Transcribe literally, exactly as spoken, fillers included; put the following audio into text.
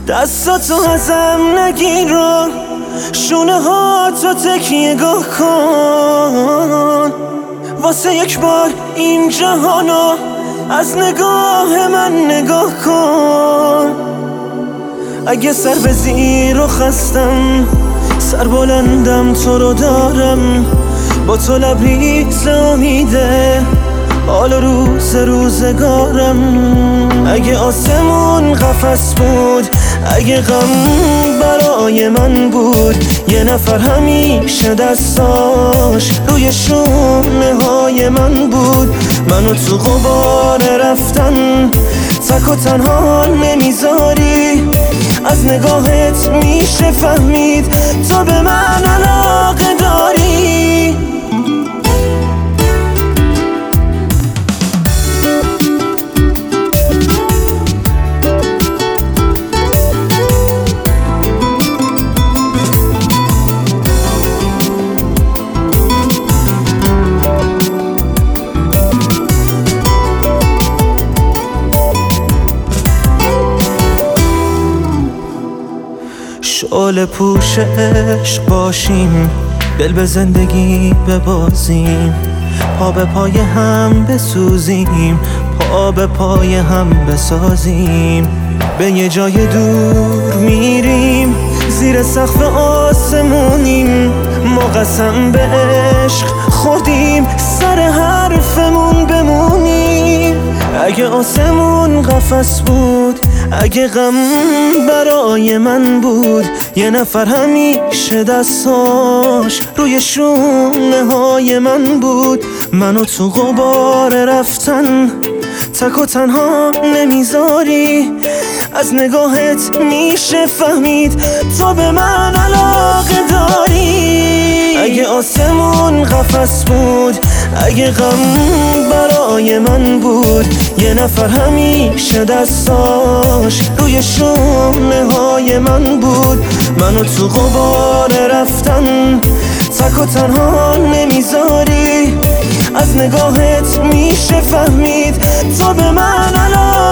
دستاتو ازم نگیر و شونه ها تو تکیه گاه کن، واسه یک بار این جهانو از نگاه من نگاه کن. اگه سر به زیر و خستم، سر بلندم تو رو دارم، با تو لبریز امیده حال روز روزگارم. اگه آسمون قفس بود، اگه غم برای من بود، یه نفر همیشه دستاش روی شونه های من بود. منو تو غبار رفتن تک و تنها نمیذاری، از نگاهت میشه فهمید تو به من علاقه داری. شعله پوش عشق باشیم، دل به زندگی ببازیم، پا به پای هم بسوزیم، پا به پای هم بسازیم. به یه جای دور میریم، زیر سقف آسمونیم، ما قسم به عشق خوردیم، سر حرفمون بمونیم. اگه آسمون قفس بود، اگه غم برای من بود، یه نفر همیشه دستاش روی شونه های من بود. منو تو غبار رفتن تک و تنها نمیذاری، از نگاهت میشه فهمید تو به من علاقه داری. اگه آسمون قفس بود، اگه غم برای من بود، یه نفر همیشه دستاش روی شونه های من بود. منو تو غبار رفتن تک و تنها نمیذاری، از نگاهت میشه فهمید تو به من علاقه